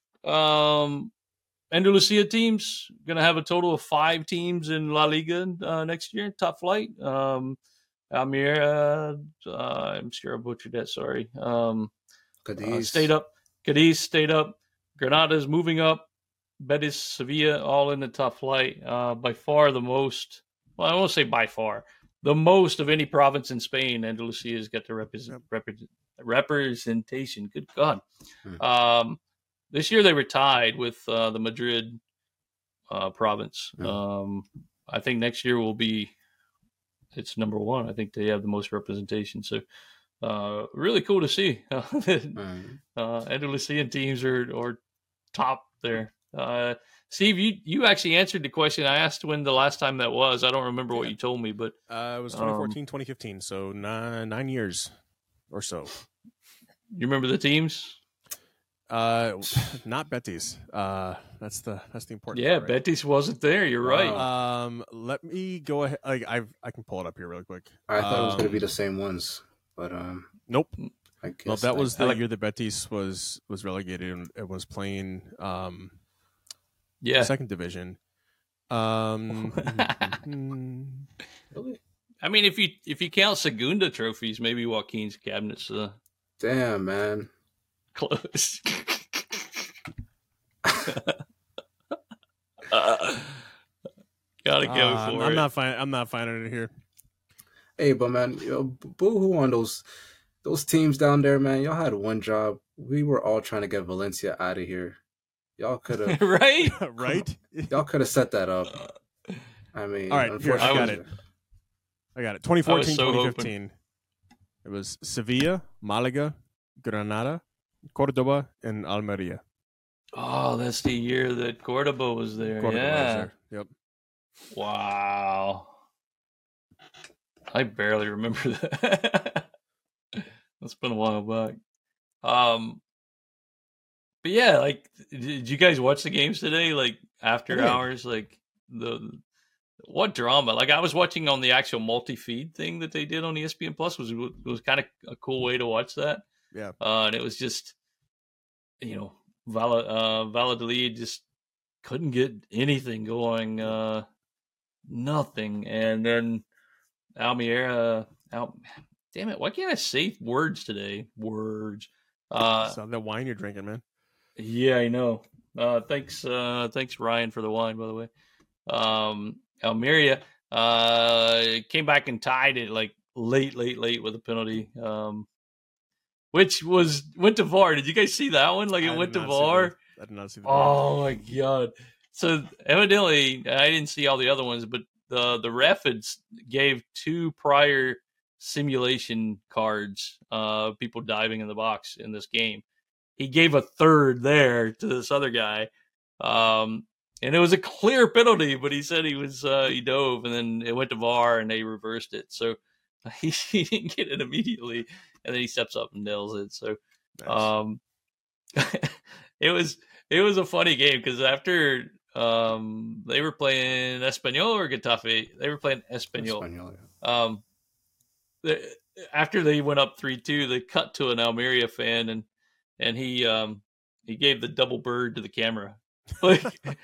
Andalusia teams going to have a total of 5 teams in La Liga next year, top flight. Almeria, I'm sure I butchered that. Sorry. Cadiz stayed up. Cadiz stayed up. Granada's moving up. Betis, Sevilla, all in the top flight. By far the most. Well, I won't say by far the most of any province in Spain. Andalusia has got the representation. Good God. This year they were tied with the Madrid province. I think next year will be. It's number 1. I think they have the most representation. So really cool to see. Andalusian teams are top there. Steve, you actually answered the question I asked when the last time that was. I don't remember what you told me, but it was 2014, 2015. So 9 years or so. You remember the teams? Not Betis. That's the important. Yeah, part, right? Betis wasn't there. You're right. Let me go ahead. I can pull it up here real quick. I thought it was going to be the same ones, but nope. I guess Well, that was the year that Betis was relegated and it was playing second division. Really? I mean, if you count Segunda trophies, maybe Joaquin's cabinet's damn, man. Close. Gotta go for it. I'm not finding it here. Hey, but man, boo-hoo on those teams down there, man. Y'all had one job. We were all trying to get Valencia out of here. Y'all could have right. Y'all could have set that up. I mean, all right, here, I got it. 2014, 2015. It was Sevilla, Malaga, Granada, Cordoba, and Almeria. Oh, that's the year that Cordoba was there. Cordoba yeah. was there. Yep. Wow. I barely remember that. That's been a while back. But yeah, like, did you guys watch the games today? Like after hours, like what drama? Like I was watching on the actual multi-feed thing that they did on ESPN Plus was kind of a cool way to watch that. Yeah. And it was just, Valladolid just couldn't get anything going. Nothing. And then Almeria, damn it, why can't I say words today? Words. So the wine you're drinking, man. Yeah, I know. Thanks Ryan for the wine, by the way. Almeria came back and tied it like late with a penalty. Which went to VAR. Did you guys see that one? Like it went to VAR. I did not see that. Oh my god! So evidently, I didn't see all the other ones, but the ref gave 2 prior simulation cards. People diving in the box in this game. He gave a third there to this other guy, and it was a clear penalty. But he said he dove, and then it went to VAR, and they reversed it. So he didn't get it immediately. And then he steps up and nails it. So, nice. It was a funny game because after they were playing Espanyol or Getafe, they were playing Espanyol. After they went up 3-2, they cut to an Almeria fan and he gave the double bird to the camera, like.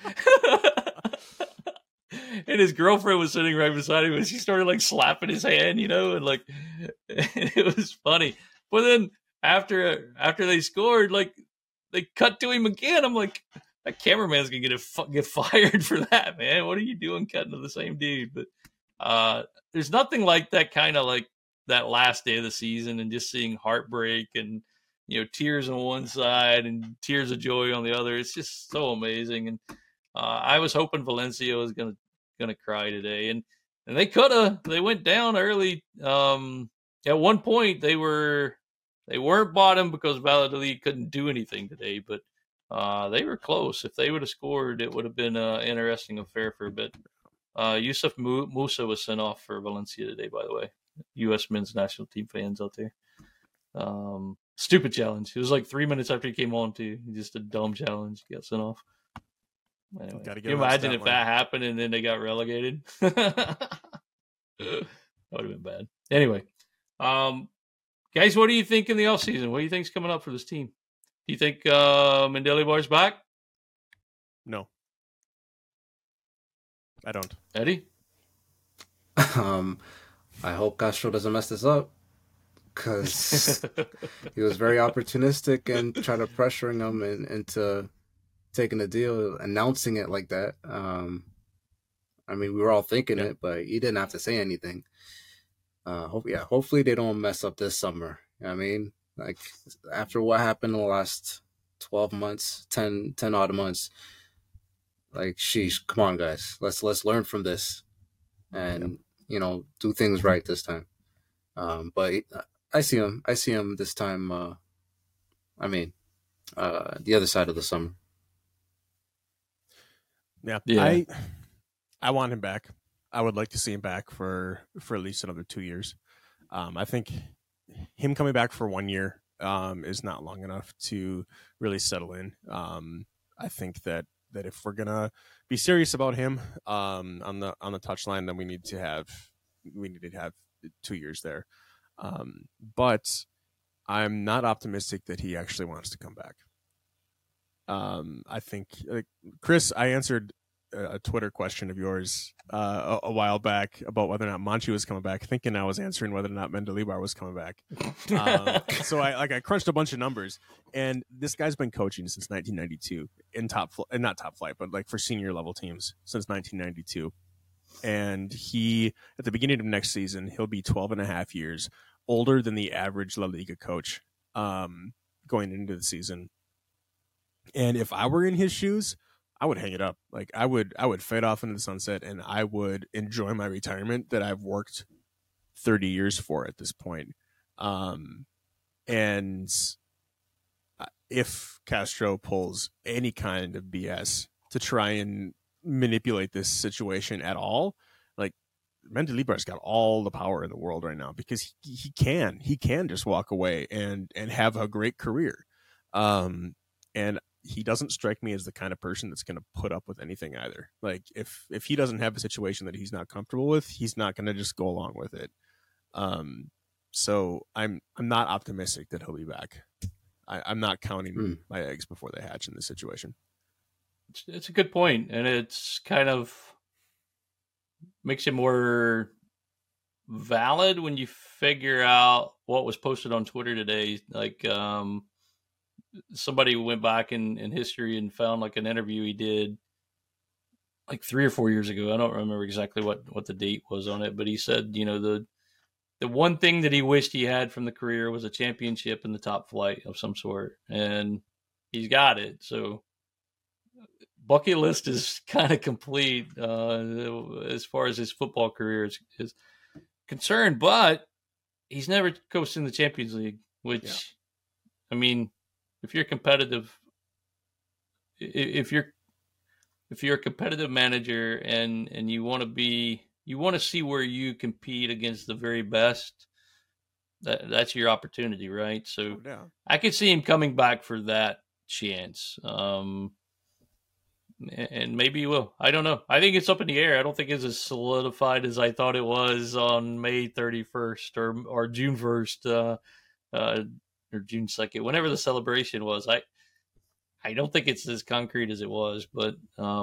And his girlfriend was sitting right beside him, and she started like slapping his hand, and like it was funny. But then after they scored, like they cut to him again. I'm like, that cameraman's gonna get fired for that, man. What are you doing cutting to the same dude? But there's nothing like that kind of like that last day of the season and just seeing heartbreak and tears on one side and tears of joy on the other. It's just so amazing. And I was hoping Valencia was gonna cry today, and they could have. They went down early. At one point they weren't bottom because Valladolid couldn't do anything today, but they were close. If they would have scored, it would have been an interesting affair for a bit. Yusuf Musa was sent off for Valencia today, by the way. U.S. men's national team fans out there. Stupid challenge. It was like 3 minutes after he came on, too. Just a dumb challenge. He got sent off. Anyway, can you imagine if that happened and then they got relegated? That would have been bad. Anyway, guys, what do you think in the offseason? What do you think's coming up for this team? Do you think Mendilibar's back? No. I don't. Eddie? I hope Castro doesn't mess this up, because he was very opportunistic and tried to pressuring him into taking the deal, announcing it like that. I mean, we were all thinking it, but he didn't have to say anything. Hopefully they don't mess up this summer. I mean, like, after what happened in the last 12 months, 10 odd months, like, sheesh, come on, guys, let's learn from this and do things right this time. But I see him this time. The other side of the summer. Yeah. I want him back. I would like to see him back for at least another 2 years. I think him coming back for 1 year is not long enough to really settle in. I think that if we're gonna be serious about him on the touchline, then we need to have 2 years there. But I'm not optimistic that he actually wants to come back. I think, Chris, I answered a Twitter question of yours a while back about whether or not Monchi was coming back, thinking I was answering whether or not Mendilibar was coming back. So I crunched a bunch of numbers, and this guy's been coaching since 1992 in not top flight, but like for senior level teams since 1992. And he, at the beginning of next season, he'll be 12 and a half years older than the average La Liga coach going into the season. And if I were in his shoes, I would hang it up. Like, I would fade off into the sunset, and I would enjoy my retirement that I've worked 30 years for at this point. And if Castro pulls any kind of BS to try and manipulate this situation at all, like, Mendilibar's got all the power in the world right now, because he can just walk away and have a great career. And he doesn't strike me as the kind of person that's going to put up with anything either. Like, if he doesn't have a situation that he's not comfortable with, he's not going to just go along with it. So I'm not optimistic that he'll be back. I'm not counting my eggs before they hatch in this situation. It's a good point, and it's kind of makes it more valid when you figure out what was posted on Twitter today. Like, somebody went back in history and found like an interview he did like 3 or 4 years ago. I don't remember exactly what the date was on it, but he said, the one thing that he wished he had from the career was a championship in the top flight of some sort, and he's got it. So bucket list is kind of complete as far as his football career is concerned, but he's never coached in the Champions League, which, I mean, if you're competitive, if you're a competitive manager and you want to see where you compete against the very best, that's your opportunity, right? So I could see him coming back for that chance. And maybe he will. I don't know. I think it's up in the air. I don't think it's as solidified as I thought it was on May 31st or June 1st. Or June 2nd, whenever the celebration was. I don't think it's as concrete as it was, but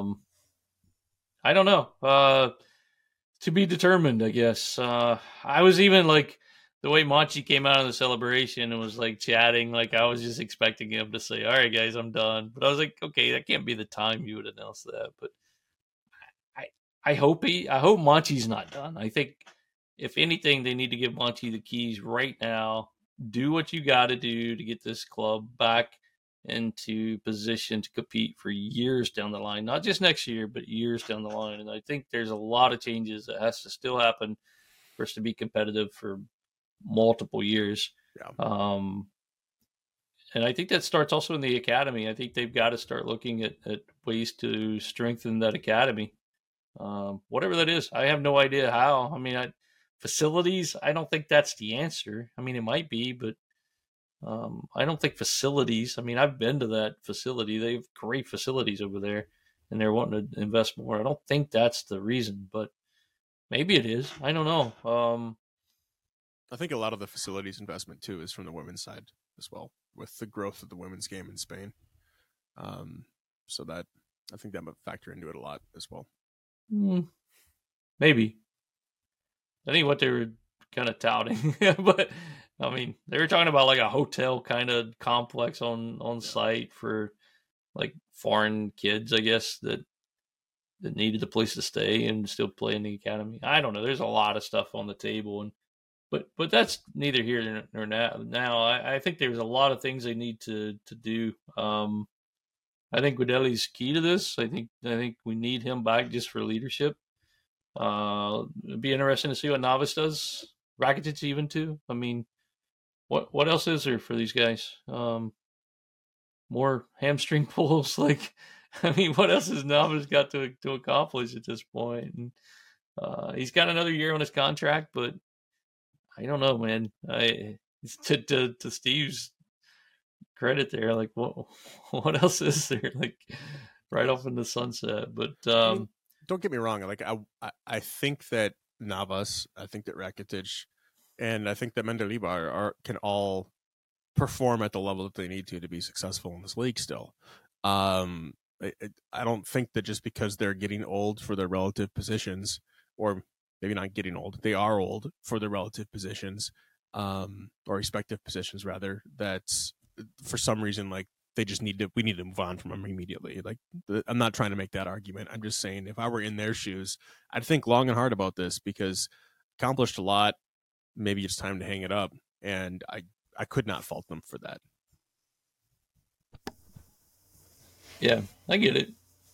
I don't know. To be determined, I guess. I was even like, the way Monchi came out of the celebration and was like chatting, like I was just expecting him to say, "All right, guys, I'm done." But I was like, okay, that can't be the time you would announce that. But I hope Monchi's not done. I think if anything, they need to give Monchi the keys right now. Do what you got to do to get this club back into position to compete for years down the line, not just next year, but years down the line. And I think there's a lot of changes that has to still happen for us to be competitive for multiple years. Yeah. And I think that starts also in the academy. I think they've got to start looking at ways to strengthen that academy. Whatever that is, I have no idea how. I mean, facilities, I don't think that's the answer. I mean, it might be, but I don't think facilities. I mean, I've been to that facility. They have great facilities over there, and they're wanting to invest more. I don't think that's the reason, but maybe it is. I don't know. I think a lot of the facilities investment too is from the women's side as well, with the growth of the women's game in Spain. So that I think that might factor into it a lot as well. Maybe. I think what they were kind of touting, but I mean, they were talking about like a hotel kind of complex on site for like foreign kids, I guess, that needed a place to stay and still play in the academy. I don't know. There's a lot of stuff on the table, and but that's neither here nor now. I think there's a lot of things they need to do. I think Gudelli's key to this. I think we need him back just for leadership. It'd be interesting to see what Navas does. Rakitic even too. I mean, what else is there for these guys? More hamstring pulls. Like, I mean, what else has Navas got to accomplish at this point? And he's got another year on his contract, but I don't know, man. To Steve's credit there, like what else is there? Like right off in the sunset. But I mean, don't get me wrong. Like I think that Navas, I think that Rakitic, and I think that Mendilibar can all perform at the level that they need to be successful in this league still. I don't think that just because they're getting old for their relative positions, or maybe not getting old, they are old for their relative positions, or respective positions rather, that's for some reason like we need to move on from them immediately. Like, I'm not trying to make that argument. I'm just saying if I were in their shoes, I'd think long and hard about this, because accomplished a lot, maybe it's time to hang it up, and I could not fault them for that. Yeah, I get it.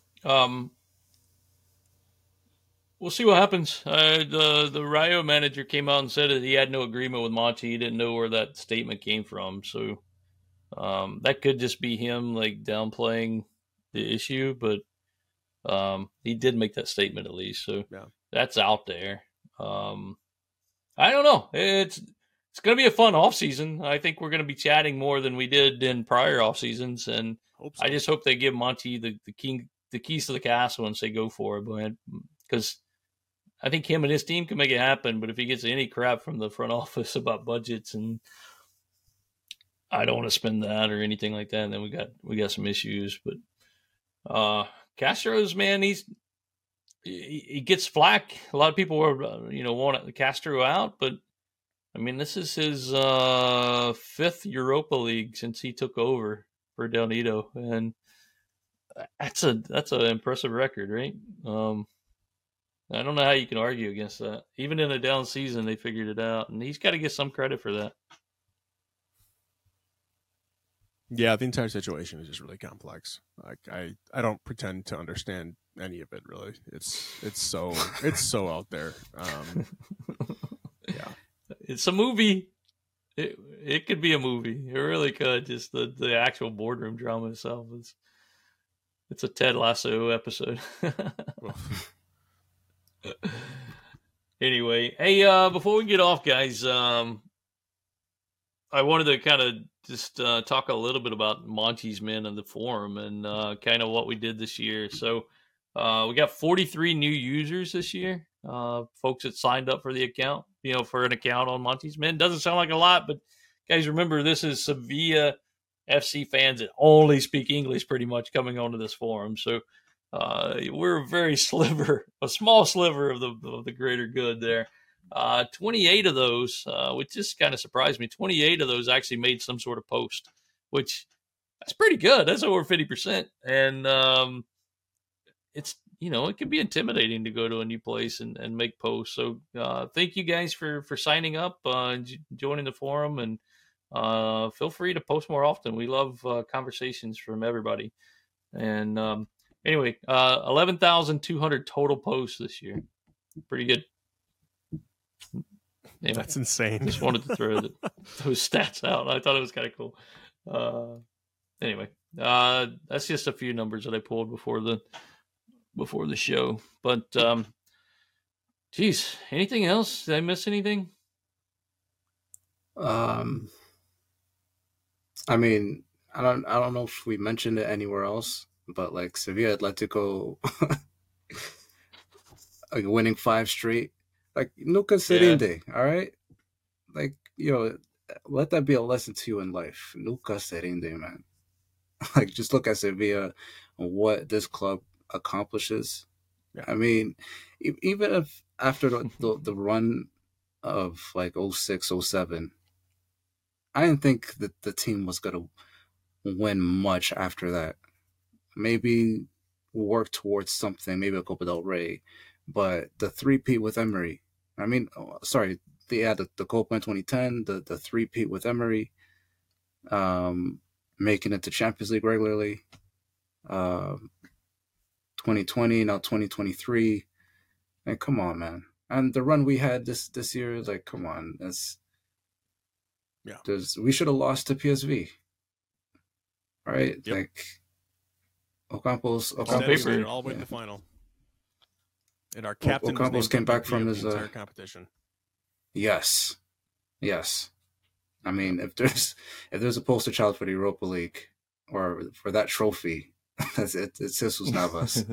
We'll see what happens. The Rayo manager came out and said that he had no agreement with Monchi. He didn't know where that statement came from. So that could just be him like downplaying the issue, but he did make that statement at least. So yeah, that's out there. I don't know. It's going to be a fun off season. I think we're going to be chatting more than we did in prior off seasons, and so. I just hope they give Monchi the keys to the castle and say go for it, because I think him and his team can make it happen. But if he gets any crap from the front office about budgets, and I don't want to spend that or anything like that, and then we got some issues. But Castro's, man, he gets flack. A lot of people were want Castro out, but I mean, this is his fifth Europa League since he took over for Del Nido, and that's an impressive record, right? I don't know how you can argue against that. Even in a down season, they figured it out, and he's got to get some credit for that. Yeah, the entire situation is just really complex. Like I don't pretend to understand any of it really. It's so out there. Yeah. It's a movie. It could be a movie. It really could. Just the actual boardroom drama itself it's a Ted Lasso episode. Anyway, hey, before we get off, guys, I wanted to kind of just talk a little bit about Monchi's Men and the forum and kind of what we did this year. So we got 43 new users this year, folks that signed up for the account, for an account on Monchi's Men. Doesn't sound like a lot, but guys, remember, this is Sevilla FC fans that only speak English pretty much coming onto this forum. So we're a small sliver of the greater good there. 28 of those, which just kind of surprised me, 28 of those actually made some sort of post, which that's pretty good. That's over 50%. And it's, it can be intimidating to go to a new place and make posts. So thank you guys for signing up and joining the forum, and feel free to post more often. We love conversations from everybody. And anyway, 11,200 total posts this year. Pretty good. Anyway, that's insane. Just wanted to throw those stats out. I thought it was kind of cool. Anyway, that's just a few numbers that I pulled before the show. But geez, anything else? Did I miss anything? I mean, I don't know if we mentioned it anywhere else, but like Sevilla Atletico like winning 5 straight. Like Nuka Serinde, all right? Like, let that be a lesson to you in life. Nuka Serinde, man. Like, just look at Sevilla and what this club accomplishes. Yeah. I mean, even if after the run of like 06, 07, I didn't think that the team was going to win much after that. Maybe work towards something, maybe a Copa del Rey. But the 3-peat with Emery, the Copa in 2010, the 3-peat with Emery, making it to Champions League regularly, 2020, now 2023. And come on, man. And the run we had this year, like, come on. We should have lost to PSV. Right? Yep. Like, Ocampos made it all the way to the final. And our captain Ocampos came back from his entire competition. Yes. I mean, if there's a poster child for the Europa League or for that trophy, it's Jesus Navas.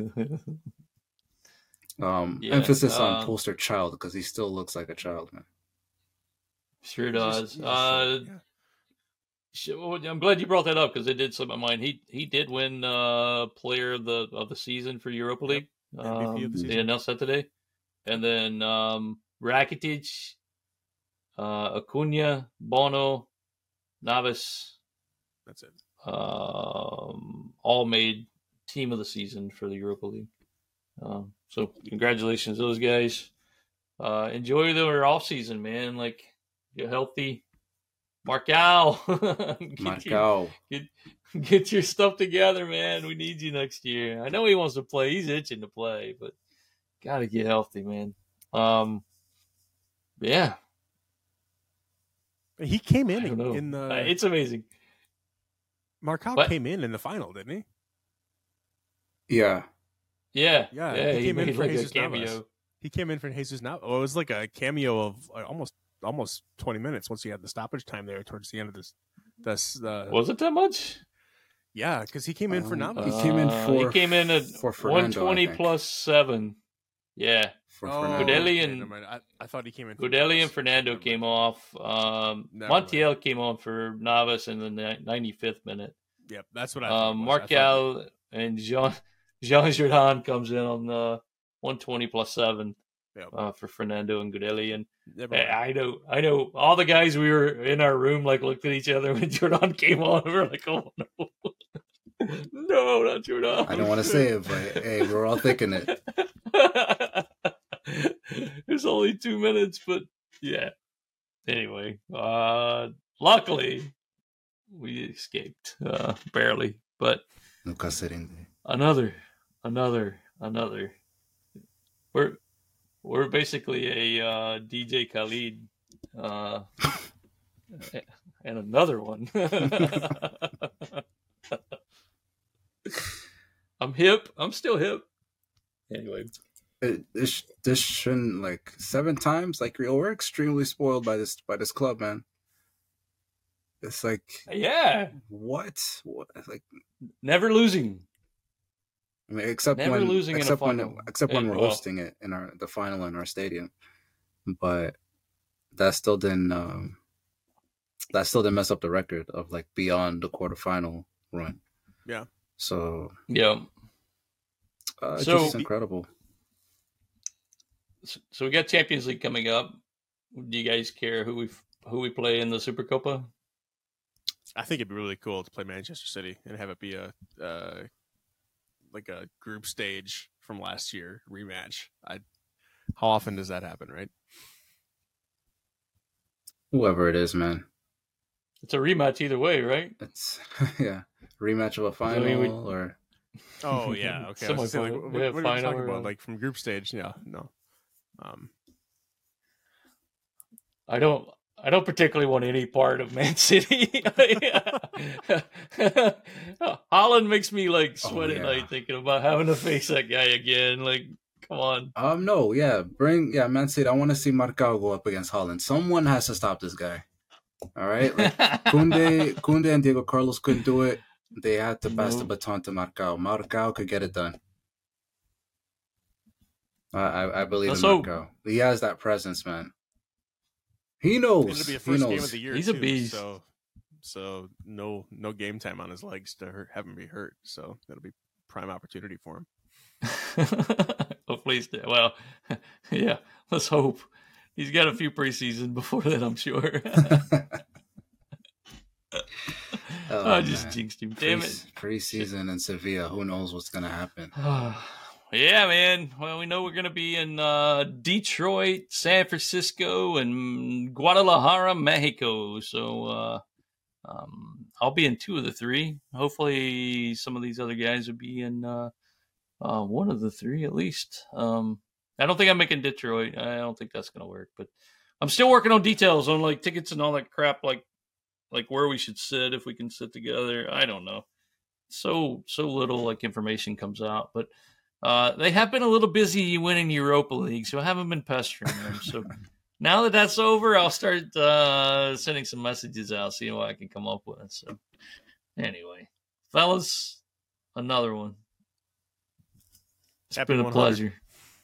Emphasis on poster child because he still looks like a child, man. Sure does. I'm glad you brought that up because it did slip my mind. He did win Player of the Season for Europa League. MVP of the season. They announced that today. And then Rakitic, Acuna, Bono, Navas. That's it. All made team of the season for the Europa League. So congratulations to those guys. Enjoy their off season, man. Like, get healthy. Marcao. Get your stuff together, man. We need you next year. I know he wants to play. He's itching to play, but gotta get healthy, man. Yeah. He came in the. It's amazing. Marcao came in the final, didn't he? Yeah. He came in for like Jesus a cameo. Navas. He came in for Jesus Navas. Oh, it was like a cameo of almost 20 minutes once he had the stoppage time there towards the end of this. Was it that much? Yeah, because he came in for Navas. He came in at for Fernando, 120 plus 7. Yeah. Goudelli and I thought he came in. Goudelli and Fernando came off. Montiel came on for Navas in the 95th minute. Yep, that's what I thought. Marcao and Jean Jordan comes in on the 120 plus 7 for Fernando and Goudelli. And I know all the guys we were in our room like looked at each other when Jordan came on. We were like, oh no. No, not Jordan. I don't want to say it, but hey, we're all thinking it. It's only 2 minutes, but yeah. Anyway, luckily we escaped barely, but another. We're basically a DJ Khalid and another one. I'm hip. I'm still hip. Anyway, this shouldn't, like, 7 times. Like, we're extremely spoiled by this club, man. It's like, what? Like, never losing. I mean, except when we're hosting it in the final in our stadium, but that still didn't mess up the record of, like, beyond the quarterfinal run. Yeah. So it's just incredible. So we got Champions League coming up. Do you guys care who we play in the Supercopa? I think it'd be really cool to play Manchester City and have it be a like a group stage from last year rematch. How often does that happen, right? Whoever it is, man. It's a rematch either way, right? It's rematch of a final or. Oh yeah, okay. I was saying, like, what are you talking about? Like from group stage? Yeah, no. I don't particularly want any part of Man City. Holland makes me like sweat at night thinking about having to face that guy again. Like, come on. No, yeah, Man City. I want to see Marcao go up against Holland. Someone has to stop this guy. All right, like Kunde and Diego Carlos couldn't do it. They had to pass the baton to Marcao. Marcao could get it done. I believe in Marcao. He has that presence, man. He knows. It'll be a first game of the year. He's a beast. So no game time on his legs to have him be hurt. So that'll be prime opportunity for him. Hopefully, well, yeah. Let's hope. He's got a few preseason before that, I'm sure. I just jinxed him. Damn it. Preseason in Sevilla. Who knows what's going to happen? Yeah, man. Well, we know we're going to be in Detroit, San Francisco, and Guadalajara, Mexico. So I'll be in 2 of the 3. Hopefully some of these other guys will be in 1 of the 3 at least. I don't think I'm making Detroit. I don't think that's going to work. But I'm still working on details on like tickets and all that crap, like where we should sit, if we can sit together. I don't know. So little like information comes out. But they have been a little busy winning Europa League, so I haven't been pestering them. So now that that's over, I'll start sending some messages out, seeing what I can come up with. So anyway, fellas, another one. It's been a pleasure.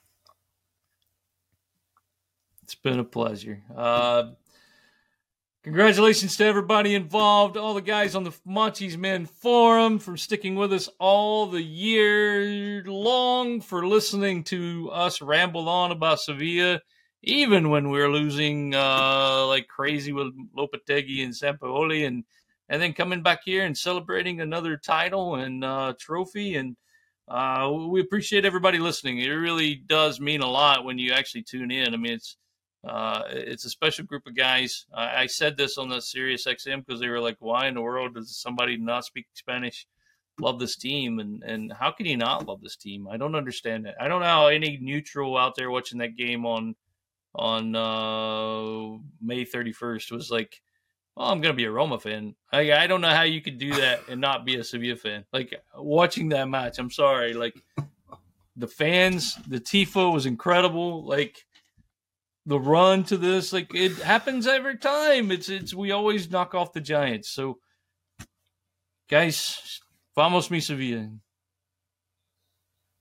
It's been a pleasure. Congratulations to everybody involved, all the guys on the Monty's Men Forum for sticking with us all the year long, for listening to us ramble on about Sevilla, even when we were losing like crazy with Lopetegui and Sampaoli, and then coming back here and celebrating another title and trophy. And we appreciate everybody listening. It really does mean a lot when you actually tune in. I mean, it's a special group of guys. I said this on the Sirius XM because they were like, why in the world does somebody not speak Spanish love this team? And how can you not love this team? I don't understand it. I don't know how any neutral out there watching that game on May 31st was like, well, I'm going to be a Roma fan. I don't know how you could do that and not be a Sevilla fan. Like, watching that match, I'm sorry. Like, the fans, the Tifo was incredible. Like, the run to this, like, it happens every time. It's we always knock off the Giants. So, guys, vamos mi Sevilla.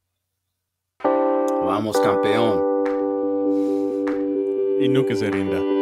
Vamos campeón. Y nunca se rinda.